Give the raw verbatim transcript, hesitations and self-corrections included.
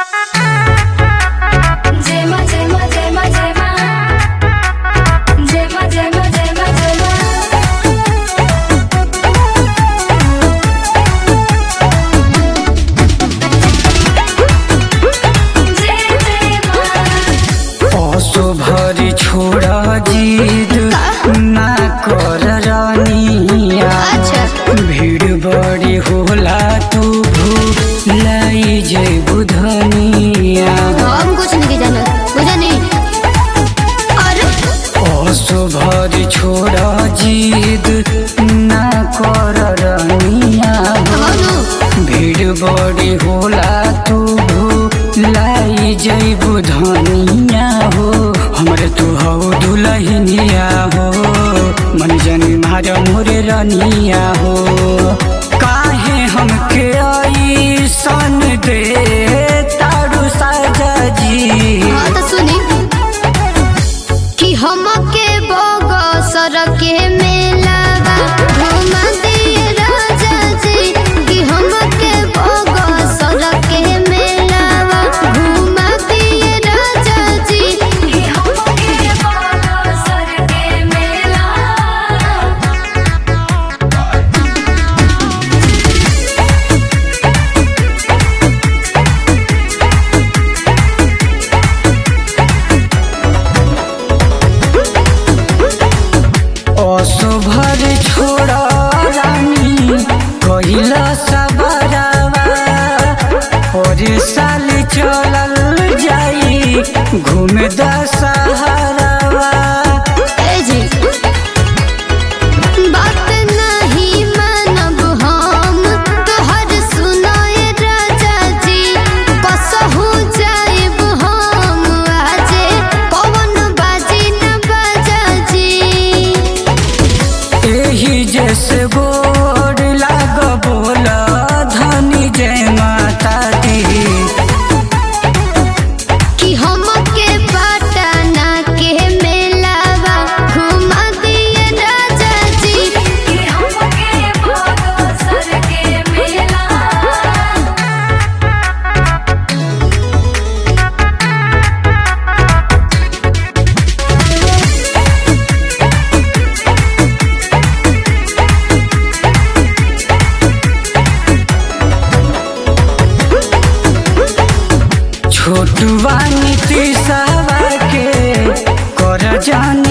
भरी छोड़ा जिद ना कर रानिया। भीड़ बड़ी होला तू भूलाई जइबू धनिया। हम कुछ नहीं जाना बुझा नहीं। ओसो भरी छोड़ा जिद ना कर रानिया। भीड़ बड़ी होला तू भूलाई जइबू धनिया हो। हमरे तू हो दुल्हनिया हो, मन जानी मारा मोरे रानिया हो। काहे हमके आई सन दे तारू साजा जी। हाँ तो सुनी कि हमके बोगो सरके मेलावा घुमा दिए राजा जी। कि हमके बोगो सरके मेलावा घुमा दिए राजा जी। कि हमके बोगो सरके मेलावा। ओसो भर छोड़ा रानी कहिला सबरावा। और साल चलल जाई घूमे दशहरावा। ए जी बात नहीं मानब हम तोहर सुनाए राजा जी। कसहु जाइब हम आजे पवन बाजी न बाजा जी। एही जैसे बोर्ड लाग बोला धनी जय माता दी। कि हमके पटना के मेलावा घुमा दिए राजा जी। कि हमके बगसर के मेलावा। छोटुआ नीतीशवा के कर जान